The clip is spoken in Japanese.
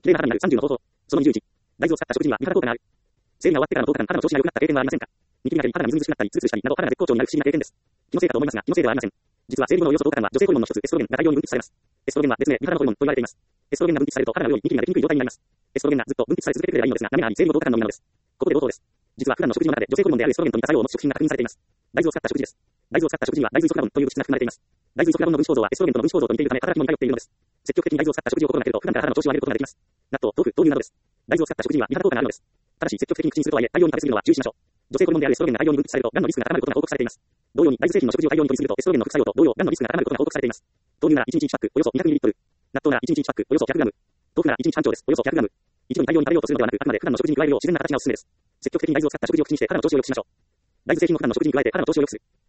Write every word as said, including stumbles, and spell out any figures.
綺麗な肌になるさんじゅうの方法。そのにじゅういち。大豆を使った食事には美肌効果がある。生理が終わってからのとおかかん、肌の調子が良くなった経験はありませんか？ニキビがで肌がみずみずしくなったり、ツルツルしたりなど肌が絶好調になる不思議な経験です。気のせいかと思いますが、気のせいではありません。実は生理後のおよそとおかかんは女性ホルモンの一つ、エストロゲンが大量に分泌されます。エストロゲンは別名、美肌のホルモンと言われています。エストロゲンが分泌されると肌のようにニキビができにくい状態になります。エストロゲンがずっと分泌され続けてくれればいいのですが、ダメなのに生理後とおかかんのみなのです。ここで冒頭です。実は普段の食事の中で女性ホルモンであるエストロゲンと似た作用を持つ食品が確認されています。大豆を使った食事です。大豆を使った食事には大豆イソフラボンという物質が含まれています。大豆イソフラボンの分子構造はエストロゲンとの分子構造と似ているため肌機能に頼っているのです。積極的に大豆を使った食事を心がけると普段から肌の調子を上げることができます。納豆、豆腐、豆乳などです。大豆を使った食事には美肌効果があるのです。ただし積極的に口にするとはいえ、大量に食べ過ぎるのは注意しましょう。女性ホルモンであるエストロゲンが大量に分泌されると、がんのリスクが高まることが報告されています。同様に、大豆製品の食事を大量に摂りすぎると、エストロゲンの副作用と同様、がんのリスクが高まることが報告されています。豆乳ならいちにちいちパック、およそ にひゃくミリリットル。納豆ならいちにちいちパック、およそ ひゃくグラム。豆腐ならいちにち半丁です。およそ ひゃくグラム。一度に大量に食べようとするのではなく、あくまで普段の食事に加えるよう自然な形がおすすめです。積極的に大豆を使った食事を口にして肌の調子を良くしましょう。大豆製品の普段の食事に加えて肌の調子を良くする。